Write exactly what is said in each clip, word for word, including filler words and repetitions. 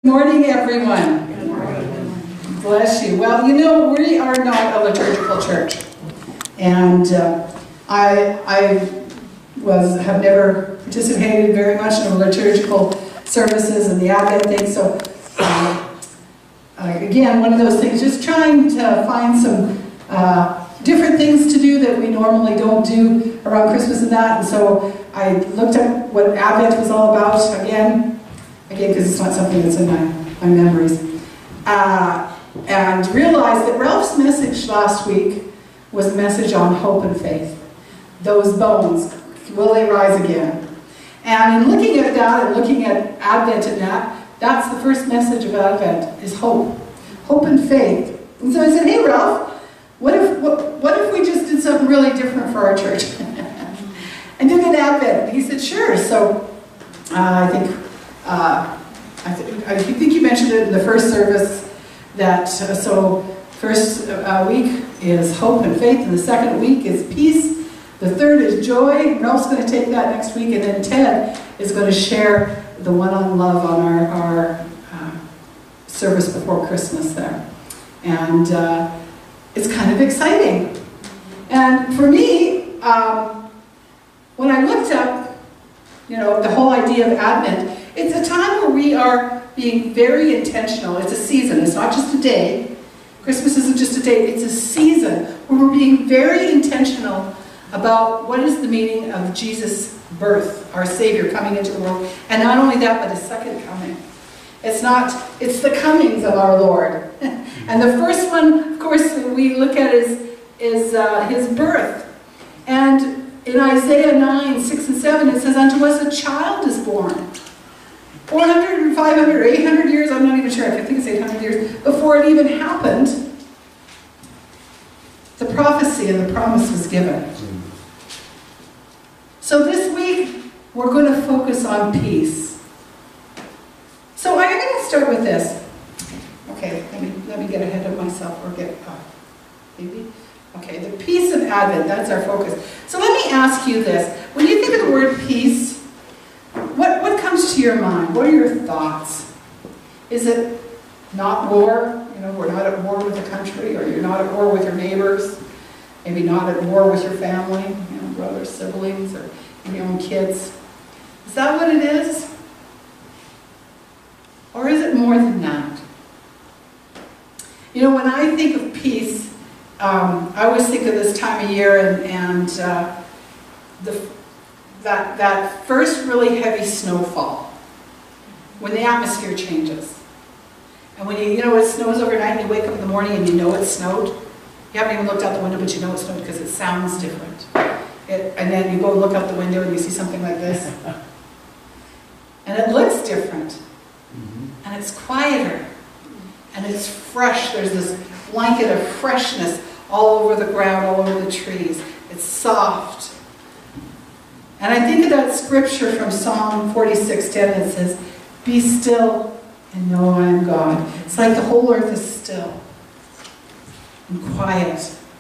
Good morning, everyone. Good morning. Bless you. Well, you know, we are not a liturgical church, and uh, I, I was have never participated very much in liturgical services and the Advent thing. So, uh, uh, again, one of those things, just trying to find some uh, different things to do that we normally don't do around Christmas and that. And so, I looked up what Advent was all about again. Again, because it's not something that's in my, my memories. Uh, and realized that Ralph's message last week was a message on hope and faith. Those bones, will they rise again? And in looking at that and looking at Advent and that, that's the first message of Advent, is hope. Hope and faith. And so I said, hey Ralph, what if, what, what if we just did something really different for our church? And did an Advent. And he said, sure. So uh, I think Uh, I, th I think you mentioned it in the first service that, uh, so first uh, week is hope and faith, and the second week is peace, the third is joy. Ralph's going to take that next week, and then Ted is going to share the one on love on our, our uh, service before Christmas there. And uh, it's kind of exciting. And for me, um, when I looked up, you know, the whole idea of Advent, it's a time where we are being very intentional. It's a season. It's not just a day. Christmas isn't just a day. It's a season where we're being very intentional about what is the meaning of Jesus' birth, our Savior coming into the world. And not only that, but His second coming. It's not, it's the comings of our Lord. And the first one, of course, we look at is, is uh, His birth. And in Isaiah nine, six and seven, it says, unto us a child is born. four hundred, five hundred, eight hundred years, I'm not even sure, I think it's eight hundred years, before it even happened, the prophecy and the promise was given. So this week, we're going to focus on peace. So I'm going to start with this. Okay, let me, let me get ahead of myself, or get, uh, maybe? Okay, the peace of Advent, that's our focus. So let me ask you this. When you think of the word peace, What, what comes to your mind? What are your thoughts? Is it not war? You know, we're not at war with the country, or you're not at war with your neighbors, maybe not at war with your family, you know, brothers, siblings, or your own kids. Is that what it is? Or is it more than that? You know, when I think of peace, um, I always think of this time of year and, and uh, the That, that first really heavy snowfall, when the atmosphere changes. And when you, you know, it snows overnight and you wake up in the morning and you know it snowed. You haven't even looked out the window, but you know it snowed because it sounds different. It, and then you go look out the window and you see something like this. And it looks different. Mm-hmm. And it's quieter. And it's fresh. There's this blanket of freshness all over the ground, all over the trees. It's soft. And I think of that scripture from Psalm forty-six ten that says, be still and know I am God. It's like the whole earth is still and quiet.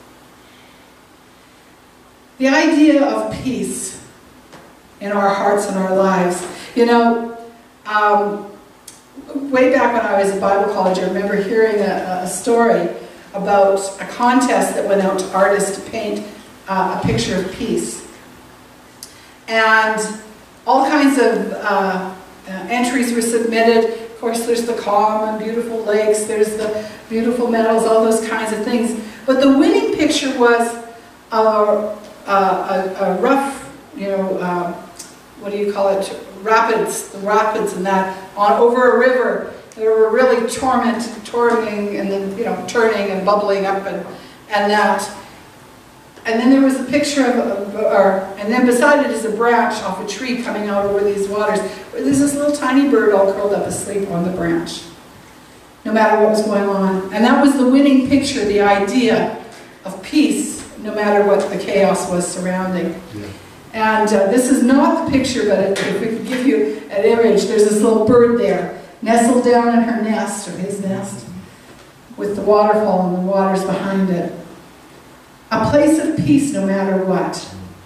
The idea of peace in our hearts and our lives. You know, um, way back when I was in Bible college, I remember hearing a, a story about a contest that went out to artists to paint uh, a picture of peace. And all kinds of uh, uh, entries were submitted. Of course, there's the calm and beautiful lakes, there's the beautiful meadows, all those kinds of things. But the winning picture was a, a, a, a rough, you know, uh, what do you call it, rapids, the rapids and that, on over a river. They were really torment, tormenting, and then, you know, turning and bubbling up and, and that. And then there was a picture of, of or, and then beside it is a branch off a tree coming out over these waters. Where there's this little tiny bird all curled up asleep on the branch, no matter what was going on. And that was the winning picture, the idea of peace, no matter what the chaos was surrounding. Yeah. And uh, this is not the picture, but if we could give you an image, there's this little bird there, nestled down in her nest, or his nest, with the waterfall and the waters behind it. A place of peace no matter what.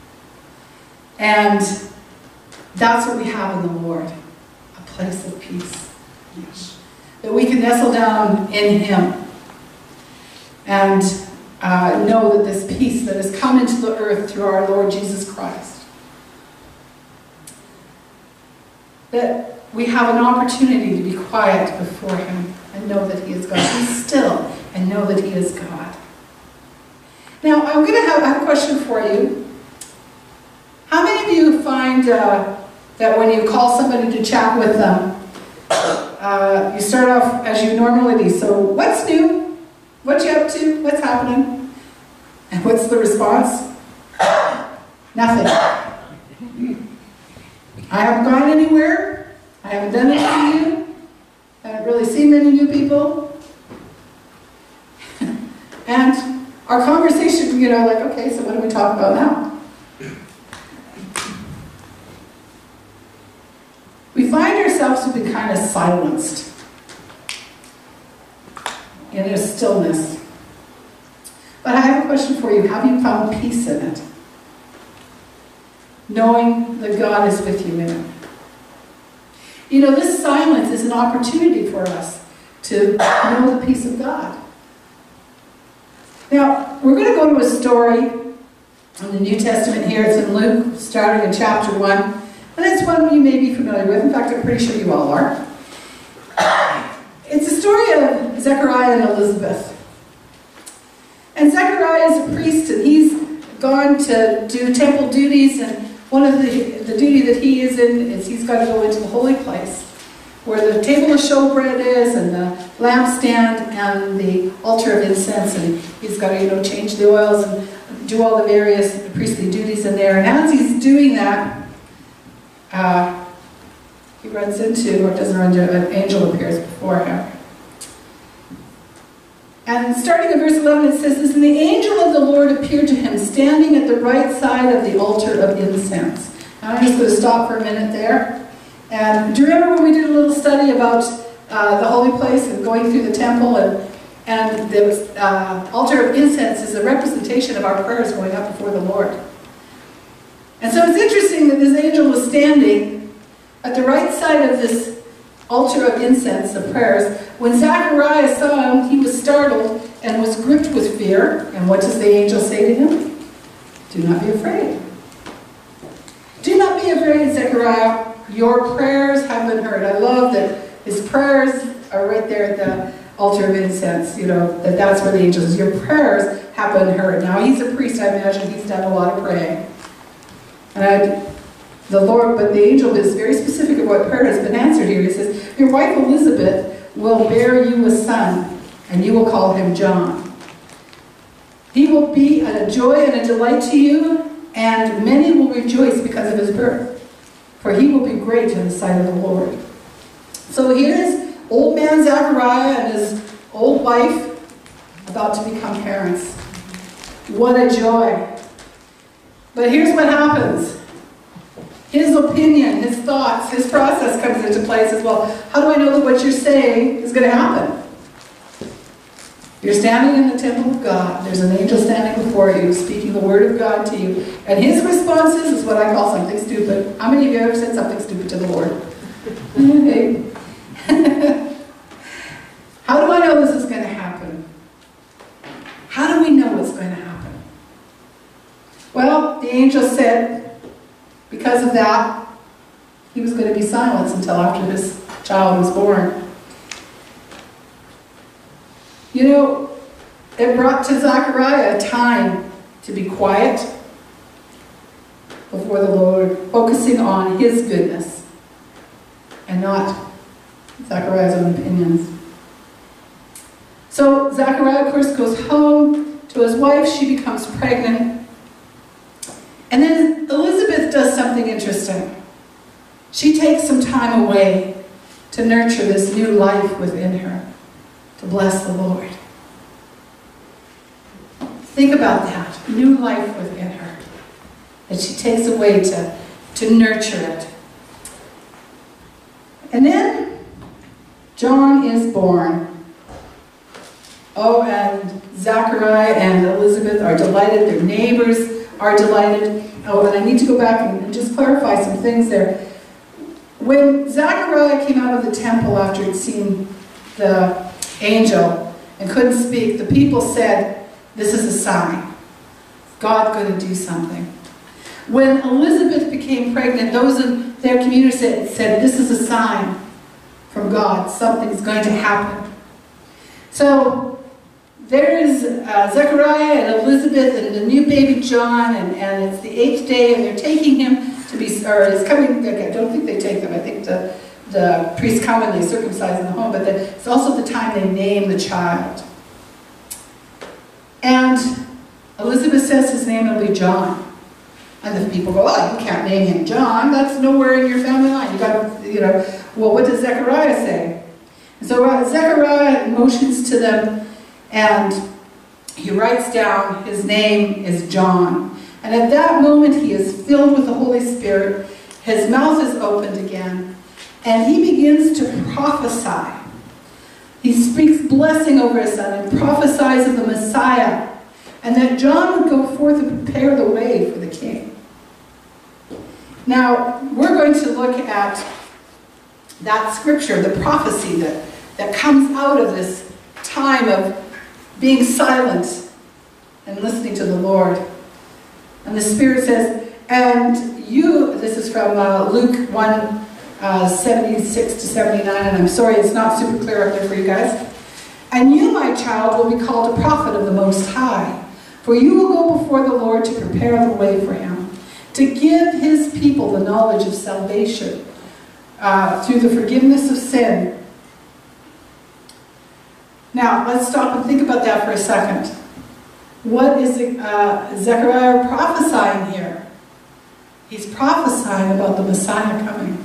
And that's what we have in the Lord. A place of peace. Yes. that we can nestle down in Him and uh, know that this peace that has come into the earth through our Lord Jesus Christ, that we have an opportunity to be quiet before Him and know that He is God. Be still and know that He is God. Now, I'm going to have, I have a question for you. How many of you find uh, that when you call somebody to chat with them, uh, you start off as you normally do? So, what's new? What you up to? What's happening? And what's the response? Nothing. I haven't gone anywhere. I haven't done anything new. I haven't really seen many new people. And our conversation, you know, like, okay, so what do we talk about now? We find ourselves to be kind of silenced in a stillness. But I have a question for you. Have you found peace in it? Knowing that God is with you in it. You know, this silence is an opportunity for us to know the peace of God. Now, we're going to go to a story in the New Testament here. It's in Luke, starting in chapter one. And it's one you may be familiar with. In fact, I'm pretty sure you all are. It's a story of Zechariah and Elizabeth. And Zechariah is a priest, and he's gone to do temple duties, and one of the, the duty that he is in is he's got to go into the holy place, where the table of showbread is, and the lampstand, and the altar of incense, and he's got to, you know, change the oils and do all the various priestly duties in there. And as he's doing that, uh, he runs into, or doesn't run into, an angel appears before him. And starting in verse eleven, it says this: "And the angel of the Lord appeared to him, standing at the right side of the altar of incense." Now I'm just going to stop for a minute there. And do you remember when we did a little study about uh, the holy place and going through the temple? And, and the uh, altar of incense is a representation of our prayers going up before the Lord. And so it's interesting that this angel was standing at the right side of this altar of incense, of prayers. When Zechariah saw him, he was startled and was gripped with fear. And what does the angel say to him? Do not be afraid. Do not be afraid, Zechariah. Your prayers have been heard. I love that his prayers are right there at the altar of incense. You know, that that's where the angel is. Your prayers have been heard. Now, he's a priest. I imagine he's done a lot of praying. And I, the Lord, but the angel is very specific of what prayer has been answered here. He says, your wife Elizabeth will bear you a son, and you will call him John. He will be a joy and a delight to you, and many will rejoice because of his birth. For he will be great in the sight of the Lord. So here's old man Zechariah and his old wife about to become parents. What a joy. But here's what happens. His opinion, his thoughts, his process comes into place as well. How do I know that what you're saying is going to happen? You're standing in the temple of God. There's an angel standing before you, speaking the word of God to you. And his response is, is what I call something stupid. How many of you ever said something stupid to the Lord? Okay. How do I know this is going to happen? How do we know what's going to happen? Well, the angel said, because of that, he was going to be silenced until after this child was born. You know, it brought to Zechariah a time to be quiet before the Lord, focusing on his goodness and not Zechariah's own opinions. So Zechariah, of course, goes home to his wife. She becomes pregnant. And then Elizabeth does something interesting. She takes some time away to nurture this new life within her, to bless the Lord. Think about that, new life within her, that she takes away to, to nurture it. And then John is born. Oh, and Zechariah and Elizabeth are delighted. Their neighbors are delighted. Oh, and I need to go back and just clarify some things there. When Zechariah came out of the temple after he'd seen the angel and couldn't speak, the people said, this is a sign. God's going to do something. When Elizabeth became pregnant, those in their community said, said this is a sign from God. Something's going to happen. So there is uh, Zechariah and Elizabeth and the new baby John, and, and it's the eighth day, and they're taking him to be, or it's coming, I don't think they take them, I think the, the priests come and they circumcise in the home, but the, it's also the time they name the child. And Elizabeth says his name will be John. And the people go, oh, you can't name him John, that's nowhere in your family line. You got to, you know, well, what does Zechariah say? And so uh, Zechariah motions to them, and he writes down his name is John. And at that moment, he is filled with the Holy Spirit. His mouth is opened again, and he begins to prophesy. He speaks blessing over his son and prophesies of the Messiah, and that John would go forth and prepare the way for the king. Now, we're going to look at that scripture, the prophecy that, that comes out of this time of being silent and listening to the Lord. And the Spirit says, and you, this is from uh, Luke one, uh, seventy-six to seventy-nine, and I'm sorry it's not super clear up there for you guys. And you, my child, will be called a prophet of the Most High, for you will go before the Lord to prepare the way for him, to give his people the knowledge of salvation uh, through the forgiveness of sin. Now, let's stop and think about that for a second. What is uh, Zechariah prophesying here? He's prophesying about the Messiah coming.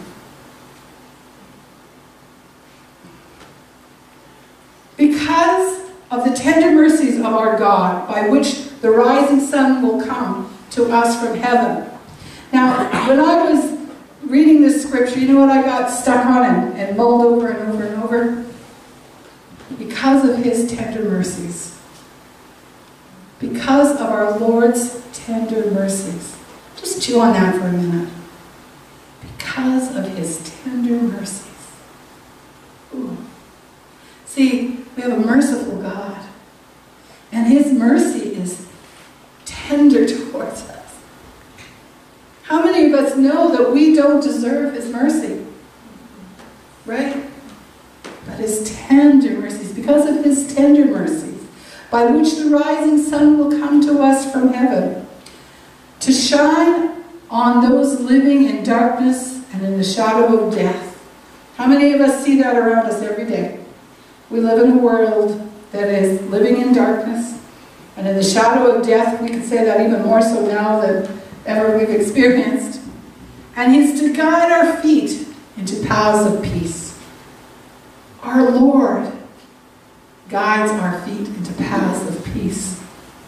Because of the tender mercies of our God, by which the rising sun will come to us from heaven. Now, when I was reading this scripture, you know what I got stuck on and, and mulled over and over and over? Because of his tender mercies. Because of our Lord's tender mercies. Just chew on that for a minute. Because of his tender mercies. Ooh. See, we have a merciful God. And his mercy is tender towards us. How many of us know that we don't deserve his mercy? Right? But his tender mercies, because of his tender mercies, by which the rising sun will come to us from heaven, to shine on those living in darkness and in the shadow of death. How many of us see that around us every day? We live in a world that is living in darkness and in the shadow of death. We can say that even more so now than ever we've experienced. And he's to guide our feet into paths of peace. Our Lord guides our feet into paths of peace.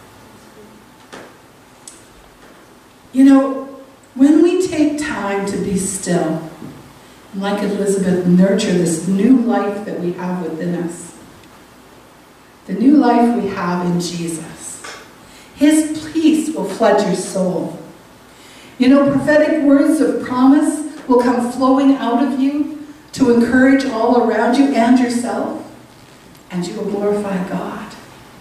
You know, when we take time to be still, and like Elizabeth, nurture this new life that we have within us, the new life we have in Jesus, his peace will flood your soul. You know, prophetic words of promise will come flowing out of you to encourage all around you and yourself. And you will glorify God.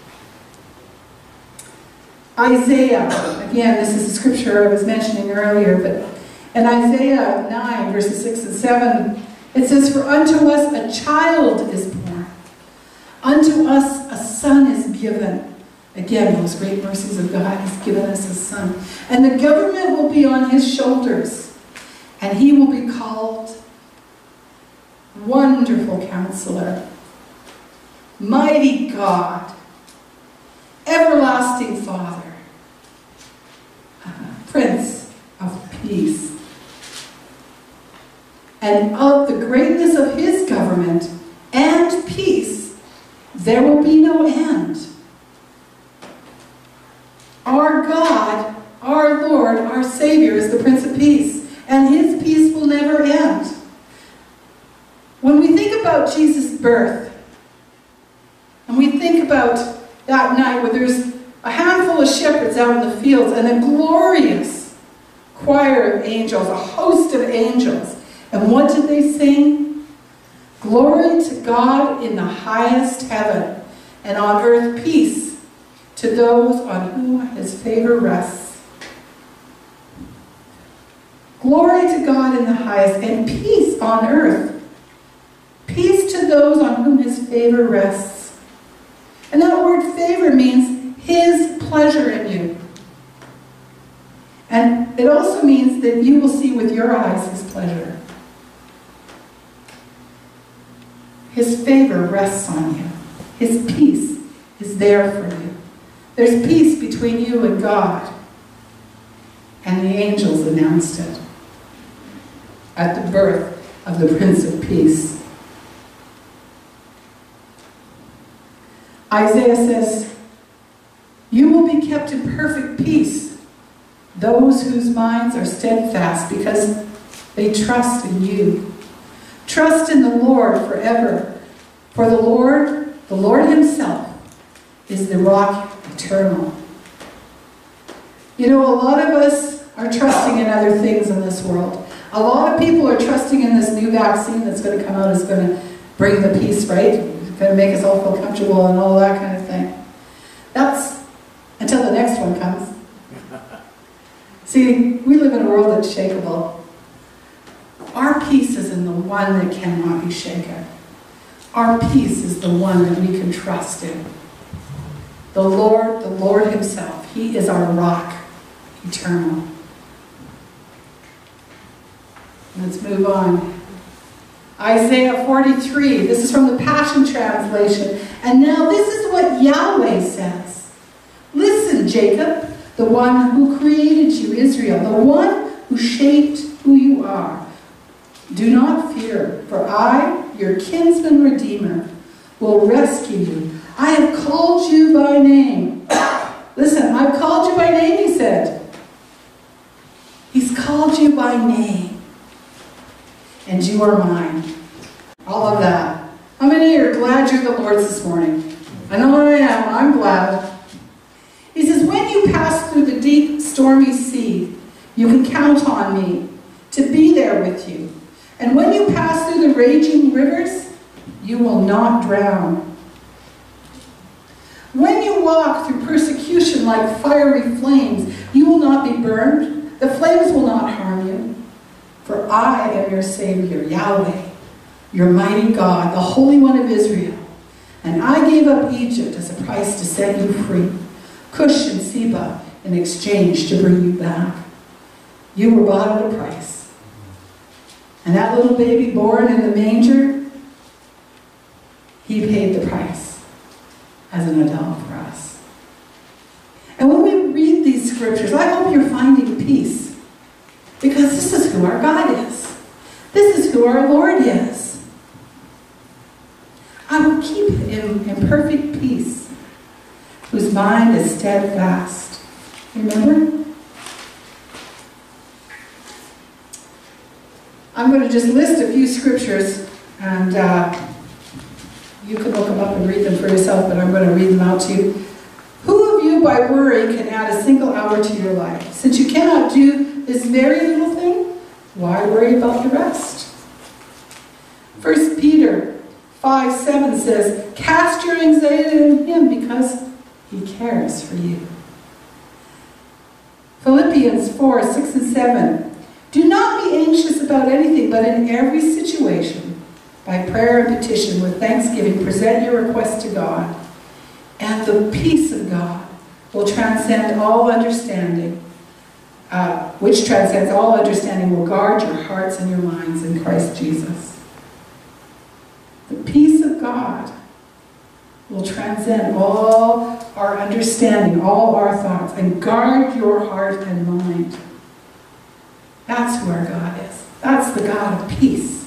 Isaiah, again, this is a scripture I was mentioning earlier, but in Isaiah nine, verses six and seven, it says, for unto us a child is born, unto us a son is given. Again, those great mercies of God, he's given us a son. And the government will be on his shoulders, and he will be called Wonderful Counselor, Mighty God, Everlasting Father, Prince of Peace. And of the greatness of his government and peace, there will be no end. Our God, our Lord, our Savior is the Prince of Peace, and his peace will never end. When we think about Jesus' birth, and we think about that night where there's a handful of shepherds out in the fields and a glorious choir of angels, a host of angels. And what did they sing? Glory to God in the highest heaven, and on earth peace to those on whom his favor rests. Glory to God in the highest, and peace on earth. Peace to those on whom his favor rests. And that word favor means his pleasure in you. And it also means that you will see with your eyes his pleasure. His favor rests on you. His peace is there for you. There's peace between you and God. And the angels announced it at the birth of the Prince of Peace. Isaiah says, "You will be kept in perfect peace, those whose minds are steadfast because they trust in you. Trust in the Lord forever, for the Lord, the Lord himself, is the rock eternal." You know, a lot of us are trusting in other things in this world. A lot of people are trusting in this new vaccine that's going to come out, is going to bring the peace, right? It's going to make us all feel comfortable and all that kind of thing. That's until the next one comes. See, we live in a world that's shakeable. Our peace is in the one that cannot be shaken. Our peace is the one that we can trust in. The Lord, the Lord himself, he is our rock, eternal. Let's move on. Isaiah forty-three, this is from the Passion Translation. And now this is what Yahweh says. "Listen, Jacob, the one who created you, Israel, the one who shaped who you are. Do not fear, for I, your kinsman redeemer, will rescue you. I have called you by name." Listen, I've called you by name, he said. He's called you by name. And you are mine. All of that. How many are glad you're the Lord's this morning? I know I am. I'm glad. He says, "When you pass through the deep, stormy sea, you can count on me to be there with you. And when you pass through the raging rivers, you will not drown. When you walk through persecution like fiery flames, you will not be burned. The flames will not harm you. For I am your Savior, Yahweh, your mighty God, the Holy One of Israel. And I gave up Egypt as a price to set you free, Cush and Seba in exchange to bring you back. You were bought at a price. And that little baby born in the manger, he paid the price as an adult for us." And when we read these scriptures, I hope you're finding peace. Because this is who our God is. This is who our Lord is. I will keep him in perfect peace, whose mind is steadfast. Remember? I'm going to just list a few scriptures, and uh, you can look them up and read them for yourself, but I'm going to read them out to you. "Who of you by worry can add a single hour to your life? Since you cannot do this very little thing, why worry about the rest?" First Peter five seven says, "Cast your anxiety on him because he cares for you." Philippians four six and seven, "Do not be anxious about anything, but in every situation, by prayer and petition, with thanksgiving, present your requests to God. And the peace of God will transcend all understanding, uh, which transcends all understanding, will guard your hearts and your minds in Christ Jesus." The peace of God will transcend all our understanding, all our thoughts, and guard your heart and mind. That's who our God is. That's the God of peace.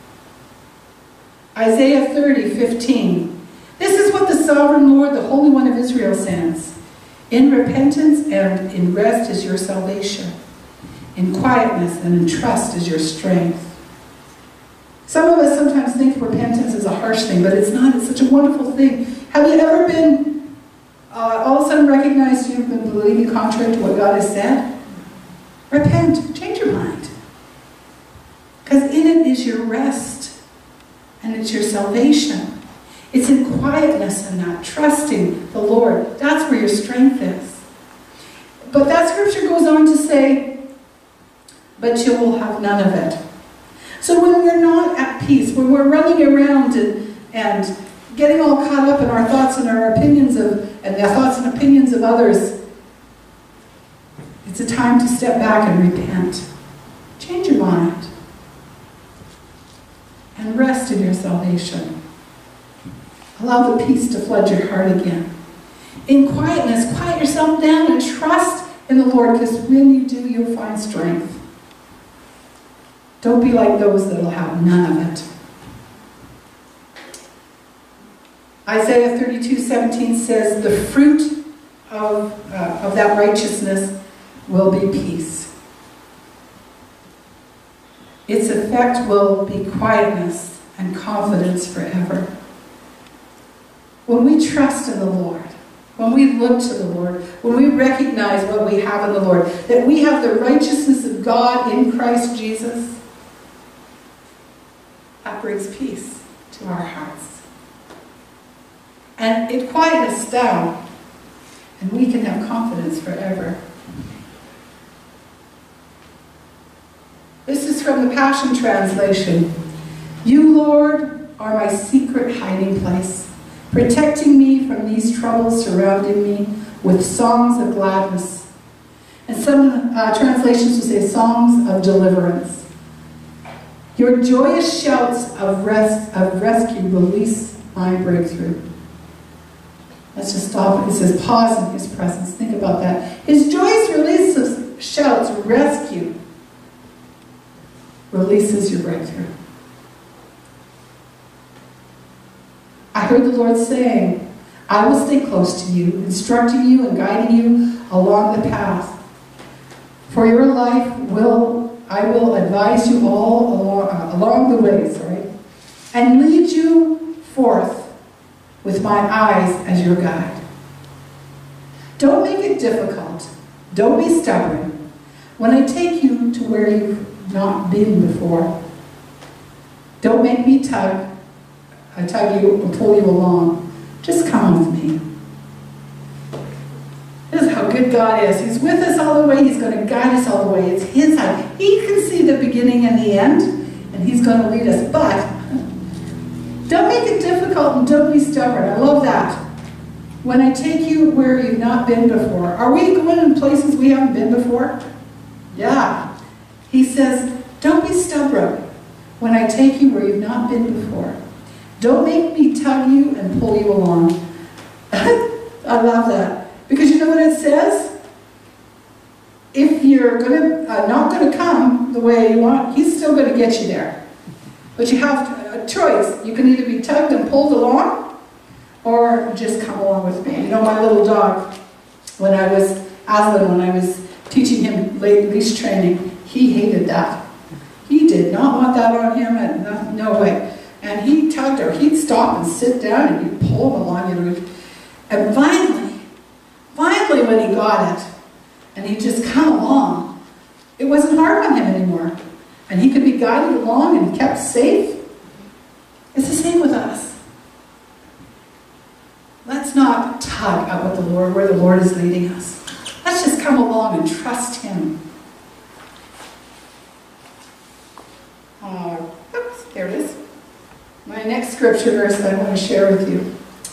Isaiah thirty fifteen. "This is what the sovereign Lord, the Holy One of Israel, says. In repentance and in rest is your salvation. In quietness and in trust is your strength." Some of us sometimes think repentance is a harsh thing, but it's not. It's such a wonderful thing. Have you ever been, uh, all of a sudden recognized you've been believing contrary to what God has said? Repent. Change your mind. Because in it is your rest and it's your salvation. It's in quietness and that, trusting the Lord. That's where your strength is. But that scripture goes on to say, but you will have none of it. So when we're not at peace, when we're running around and, and getting all caught up in our thoughts and our opinions of, and the thoughts and opinions of others, it's a time to step back and repent. Change your mind. And rest in your salvation. Allow the peace to flood your heart again. In quietness, quiet yourself down and trust in the Lord, because when you do, you'll find strength. Don't be like those that will have none of it. Isaiah thirty-two seventeen says, the fruit of, uh, of that righteousness will be peace. Its effect will be quietness and confidence forever. When we trust in the Lord, when we look to the Lord, when we recognize what we have in the Lord, that we have the righteousness of God in Christ Jesus, that brings peace to our hearts. And it quiets us down, and we can have confidence forever. This is from the Passion Translation. You, Lord, are my secret hiding place, protecting me from these troubles surrounding me with songs of gladness. And some uh, translations will say songs of deliverance. Your joyous shouts of, rest, of rescue release my breakthrough. Let's just stop. It says pause in his presence. Think about that. His joyous release of shouts, rescue, releases your breakthrough. I heard the Lord saying, I will stay close to you, instructing you and guiding you along the path. For your life will I will advise you all along, uh, along the way, sorry, and lead you forth with my eyes as your guide. Don't make it difficult. Don't be stubborn. When I take you to where you've not been before, don't make me tug, I tug you or pull you along. Just come with me. This is how good God is. He's with us all the way. He's going to guide us all the way. It's His hand. He can see the beginning and the end, and He's going to lead us. But don't make it difficult and don't be stubborn. I love that. When I take you where you've not been before. Are we going in places we haven't been before? Yeah. He says, don't be stubborn when I take you where you've not been before. Don't make me tug you and pull you along. I love that. Because you know what it says? If you're gonna, uh, not going to come the way you want, He's still going to get you there. But you have a choice. You can either be tugged and pulled along, or just come along with me. You know, my little dog, when I was, Aslan, when I was teaching him leash training, he hated that. He did not want that on him, and no, no way. And he tugged her. He'd stop and sit down, and you'd pull him along. You know, and finally, Finally, when he got it, and he'd just come along, it wasn't hard on him anymore. And he could be guided along and kept safe. It's the same with us. Let's not tug at what the Lord, where the Lord is leading us. Let's just come along and trust Him. Uh, oops, there it is. My next scripture verse that I want to share with you.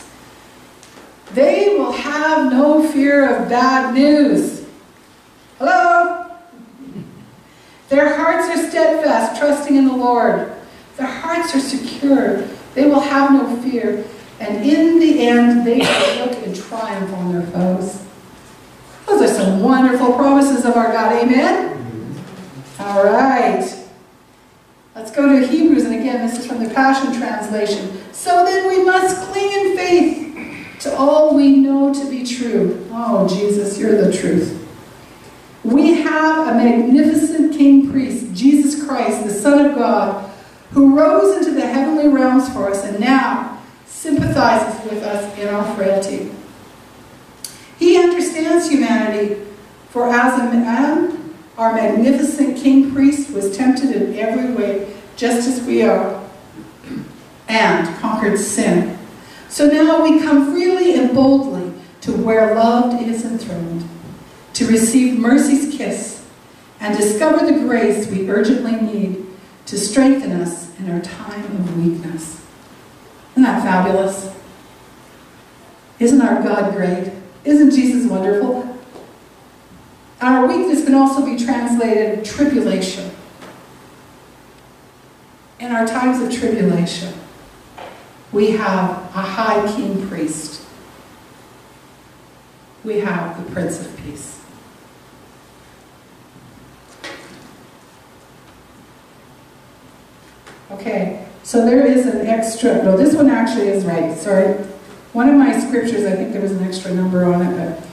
They will have no fear of bad news. Hello? Their hearts are steadfast, trusting in the Lord. Their hearts are secure. They will have no fear. And in the end, they will look in triumph on their foes. Those are some wonderful promises of our God. Amen? All right. Let's go to Hebrews. And again, this is from the Passion Translation. So then we must cling in faith to all we know to be true. Oh, Jesus, you're the truth. We have a magnificent King Priest, Jesus Christ, the Son of God, who rose into the heavenly realms for us and now sympathizes with us in our frailty. He understands humanity, for as a man, our magnificent King Priest was tempted in every way, just as we are. and conquered sin. So now we come freely and boldly to where love is enthroned, to receive mercy's kiss and discover the grace we urgently need to strengthen us in our time of weakness. Isn't that fabulous? Isn't our God great? Isn't Jesus wonderful? Our weakness can also be translated tribulation. In our times of tribulation, we have a high king priest. We have the Prince of Peace. Okay, so there is an extra, no, this one actually is right, sorry. One of my scriptures, I think there was an extra number on it, but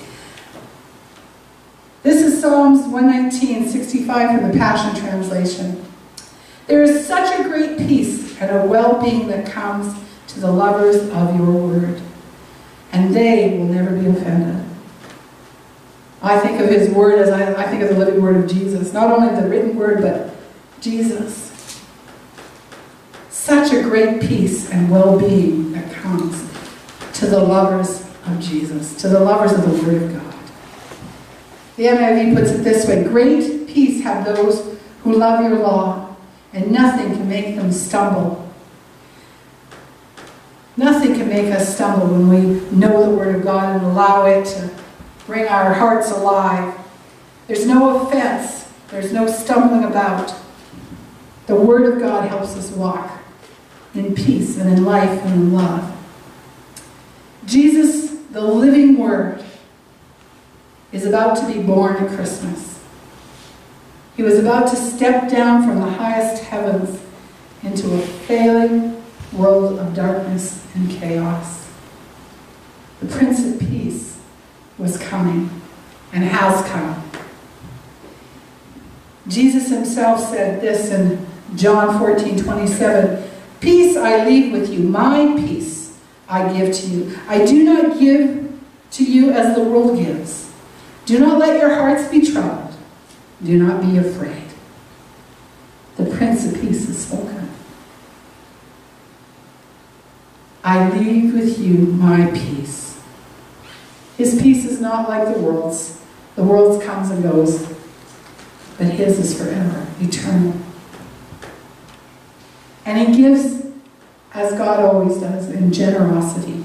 this is Psalms one nineteen, sixty-five from the Passion Translation. There is such a great peace and a well-being that comes to the lovers of your word, and they will never be offended. I think of his word as I, I think of the living word of Jesus, not only the written word, but Jesus. Such a great peace and well-being that comes to the lovers of Jesus, to the lovers of the Word of God. The N I V puts it this way: great peace have those who love your law, and nothing can make them stumble. Nothing can make us stumble when we know the Word of God and allow it to bring our hearts alive. There's no offense. There's no stumbling about. The Word of God helps us walk in peace and in life and in love. Jesus, the living Word, is about to be born at Christmas. He was about to step down from the highest heavens into a failing world of darkness and chaos. The Prince of Peace was coming and has come. Jesus himself said this in John fourteen twenty-seven, peace I leave with you, my peace I give to you. I do not give to you as the world gives. Do not let your hearts be troubled. Do not be afraid. The Prince of Peace has spoken. I leave with you my peace. His peace is not like the world's. The world's comes and goes, but his is forever, eternal. And he gives as God always does, in generosity.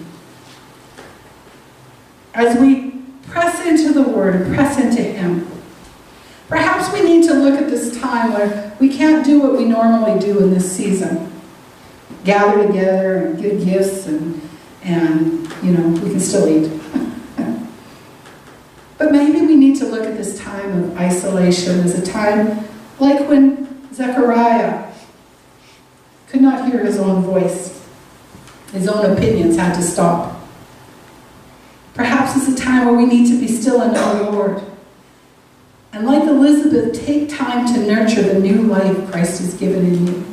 As we press into the Word and press into Him, perhaps we need to look at this time where we can't do what we normally do in this season. Gather together and give gifts and, and you know, we can still eat. But maybe we need to look at this time of isolation as a time like when Zechariah could not hear his own voice. His own opinions had to stop. Perhaps it's a time where we need to be still and know the Lord. And like Elizabeth, take time to nurture the new life Christ has given in you,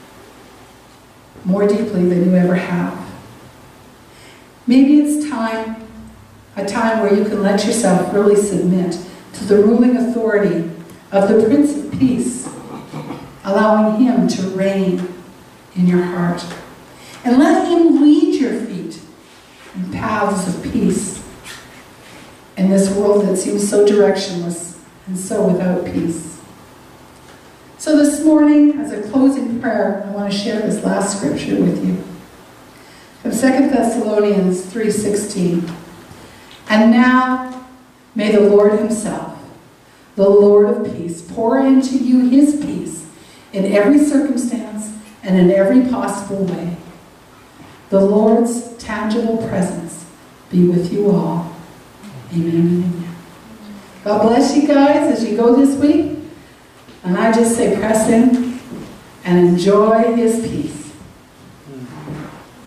more deeply than you ever have. Maybe it's time, a time where you can let yourself really submit to the ruling authority of the Prince of Peace, allowing Him to reign in your heart. And let Him lead your feet in paths of peace in this world that seems so directionless and so without peace. So this morning, as a closing prayer, I want to share this last scripture with you. From Second Thessalonians three sixteen. And now, may the Lord Himself, the Lord of peace, pour into you His peace in every circumstance and in every possible way. The Lord's tangible presence be with you all. Amen and amen. God bless you guys as you go this week. And I just say press in and enjoy His peace.